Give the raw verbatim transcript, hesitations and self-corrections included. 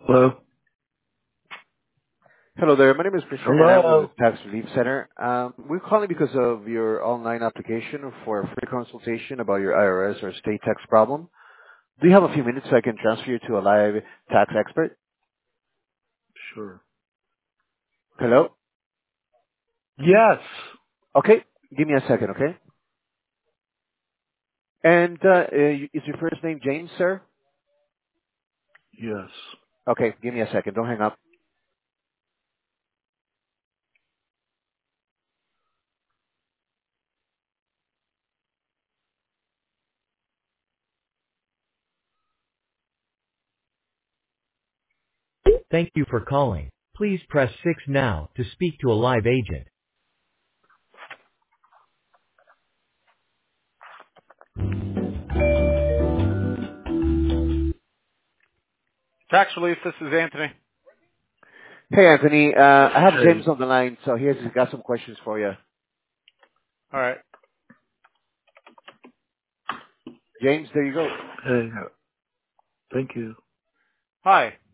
Hello? Hello there. My name is Christian, and I'm with the Hello? Tax Relief Center. Um, we're calling because of your online application for a free consultation about your I R S or state tax problem. Do you have a few minutes so I can transfer you to a live tax expert? Sure. Hello? Yes. Okay. Give me a second, okay? And uh, uh, is your first name James, sir? Yes. Okay. Give me a second. Don't hang up. Thank you for calling. Please press six now to speak to a live agent. Tax relief, this is Anthony. Hey, Anthony. Uh, I have Hey. James on the line, so here's he's got some questions for you. All right. James, there you go. Hey. Thank you. Hi.